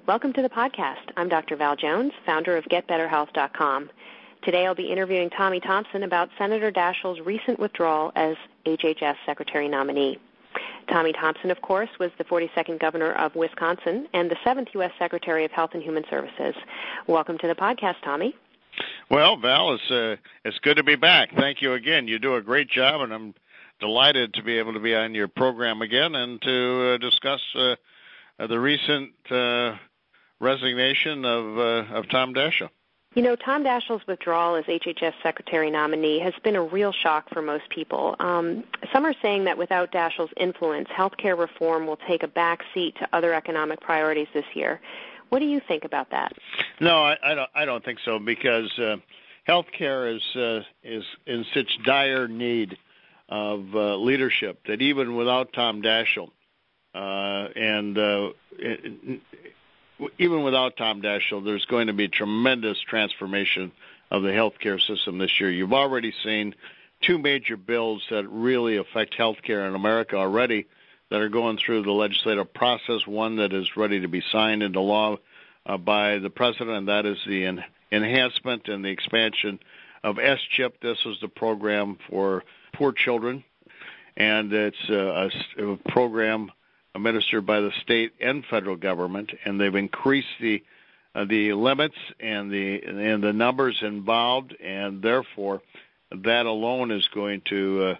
Welcome to the podcast. I'm Dr. Val Jones, founder of GetBetterHealth.com. Today I'll be interviewing Tommy Thompson about Senator Daschle's recent withdrawal as HHS Secretary nominee. Tommy Thompson, of course, was the 42nd governor of Wisconsin and the 7th U.S. Secretary of Health and Human Services. Welcome to the podcast, Tommy. Well, Val, it's good to be back. Thank you again. You do a great job, and I'm delighted to be able to be on your program again and to discuss the recent resignation of Tom Daschle. You know, Tom Daschle's withdrawal as HHS Secretary nominee has been a real shock for most people. Some are saying that without Daschle's influence, healthcare reform will take a back seat to other economic priorities this year. What do you think about that? No, I don't think so, because healthcare is in such dire need of leadership that even without Tom Daschle, even without Tom Daschle, there's going to be tremendous transformation of the healthcare system this year. You've already seen two major bills that really affect healthcare in America already that are going through the legislative process, one that is ready to be signed into law by the president, and that is the enhancement and the expansion of S-CHIP. This is the program for poor children, and it's a program administered by the state and federal government, and they've increased the limits and the numbers involved, and therefore that alone is going to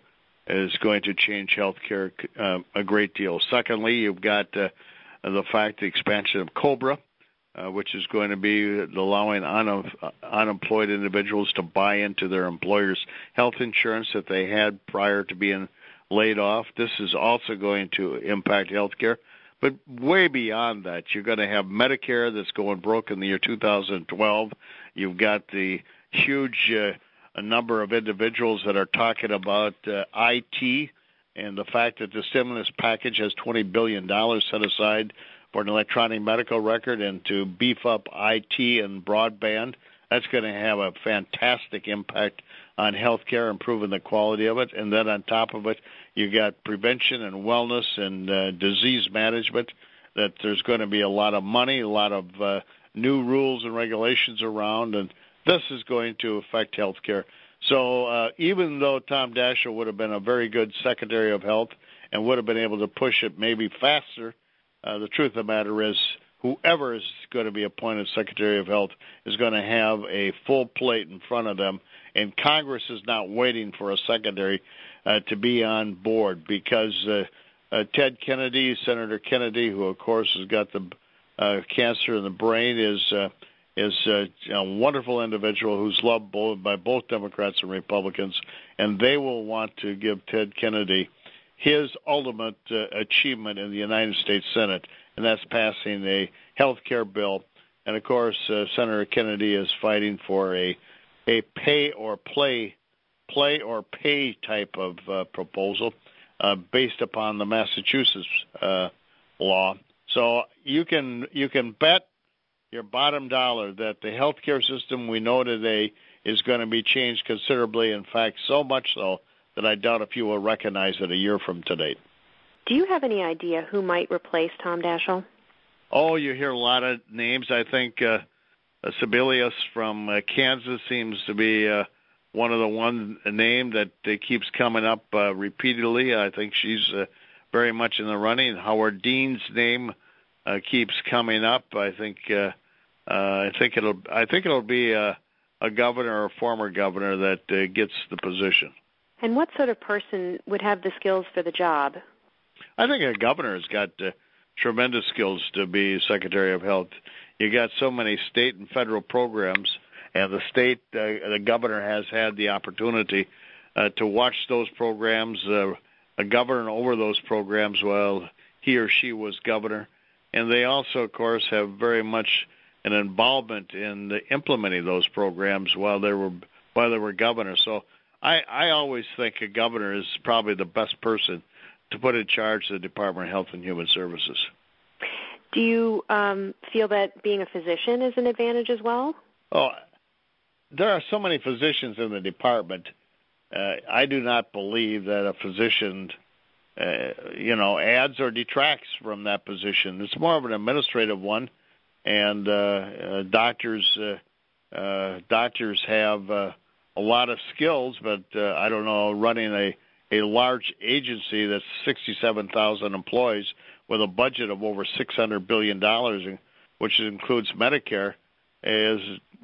change healthcare a great deal. Secondly, you've got the fact the expansion of COBRA, which is going to be allowing unemployed individuals to buy into their employer's health insurance that they had prior to being laid off. This is also going to impact healthcare. But way beyond that, you're going to have Medicare that's going broke in the year 2012. You've got the huge a number of individuals that are talking about IT and the fact that the stimulus package has $20 billion set aside for an electronic medical record and to beef up IT and broadband. That's going to have a fantastic impact on healthcare, improving the quality of it. And then on top of it, you got prevention and wellness and disease management, that there's going to be a lot of money, a lot of new rules and regulations around, and this is going to affect healthcare. So even though Tom Daschle would have been a very good Secretary of Health and would have been able to push it maybe faster, the truth of the matter is whoever is going to be appointed Secretary of Health is going to have a full plate in front of them, and Congress is not waiting for a secretary to be on board, because Ted Kennedy, Senator Kennedy, who of course has got the cancer in the brain, is a wonderful individual who's loved by both Democrats and Republicans, and they will want to give Ted Kennedy his ultimate achievement in the United States Senate, and that's passing a health care bill. And, of course, Senator Kennedy is fighting for a pay or play type of proposal based upon the Massachusetts law. So you can bet your bottom dollar that the health care system we know today is going to be changed considerably, in fact, so much so that I doubt if you will recognize it a year from today. Do you have any idea who might replace Tom Daschle? Oh, you hear a lot of names. I think Sebelius from Kansas seems to be one of the one name that keeps coming up repeatedly. I think she's very much in the running. Howard Dean's name keeps coming up. I think it'll be a governor or a former governor that gets the position. And what sort of person would have the skills for the job? I think a governor has got tremendous skills to be Secretary of Health. You got so many state and federal programs, and the governor has had the opportunity to watch those programs, govern over those programs while he or she was governor. And they also, of course, have very much an involvement in implementing those programs while they were governor. So I always think a governor is probably the best person to put in charge of the Department of Health and Human Services. Do you feel that being a physician is an advantage as well? Oh, there are so many physicians in the department. I do not believe that a physician, adds or detracts from that position. It's more of an administrative one. and doctors have a lot of skills, but I don't know, running a large agency that's 67,000 employees with a budget of over $600 billion, which includes Medicare, is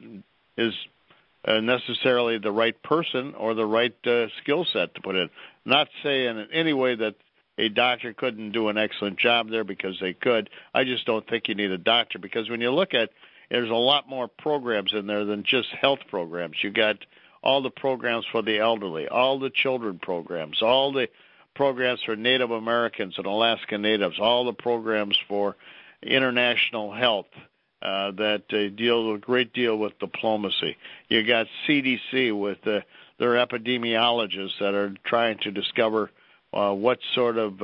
necessarily the right person or the right skill set to put in. Not saying in any way that a doctor couldn't do an excellent job there, because they could. I just don't think you need a doctor, because when you look at, there's a lot more programs in there than just health programs. You got all the programs for the elderly, all the children programs, all the programs for Native Americans and Alaska Natives, all the programs for international health that deal a great deal with diplomacy. You got CDC with their epidemiologists that are trying to discover what sort of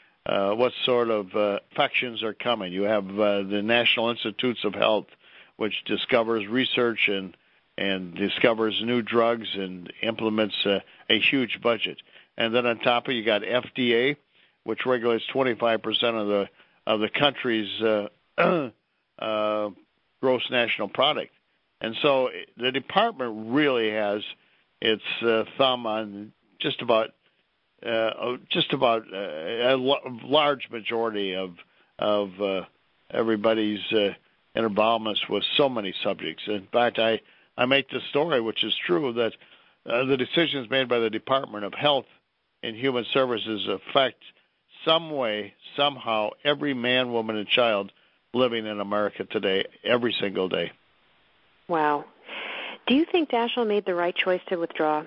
infections are coming. You have the National Institutes of Health, which discovers research and discovers new drugs and implements a huge budget. And then on top of it, you got FDA, which regulates 25% of the country's gross national product. And so the department really has its thumb on just about a large majority of everybody's involvement with so many subjects. In fact, I make the story, which is true, that the decisions made by the Department of Health and Human Services affect some way, somehow, every man, woman, and child living in America today, every single day. Wow. Do you think Daschle made the right choice to withdraw?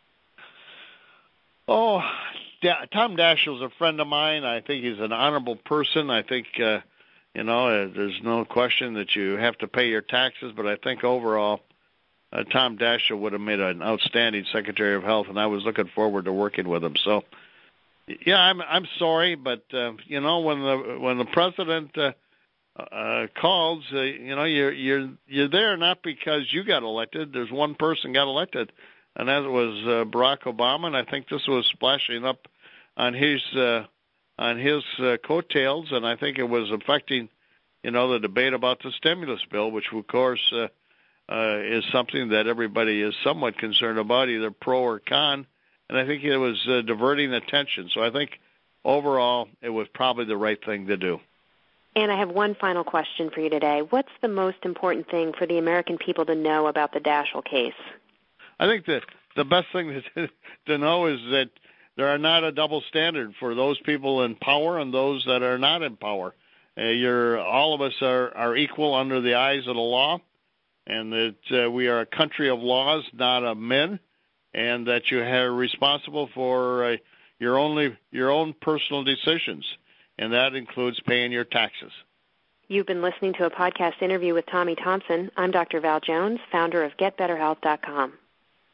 Oh, Tom Daschle's a friend of mine. I think he's an honorable person. I think, there's no question that you have to pay your taxes, but I think overall Tom Daschle would have made an outstanding Secretary of Health, and I was looking forward to working with him. So, yeah, I'm sorry, but when the president calls, you're there not because you got elected. There's one person got elected, and that was Barack Obama. And I think this was splashing up on his coattails, and I think it was affecting, the debate about the stimulus bill, which of course is something that everybody is somewhat concerned about, either pro or con. And I think it was diverting attention. So I think overall it was probably the right thing to do. And I have one final question for you today. What's the most important thing for the American people to know about the Daschle case? I think that the best thing to know is that there are not a double standard for those people in power and those that are not in power. All of us are equal under the eyes of the law, and that we are a country of laws, not of men, and that you are responsible for your own personal decisions, and that includes paying your taxes. You've been listening to a podcast interview with Tommy Thompson. I'm Dr. Val Jones, founder of GetBetterHealth.com.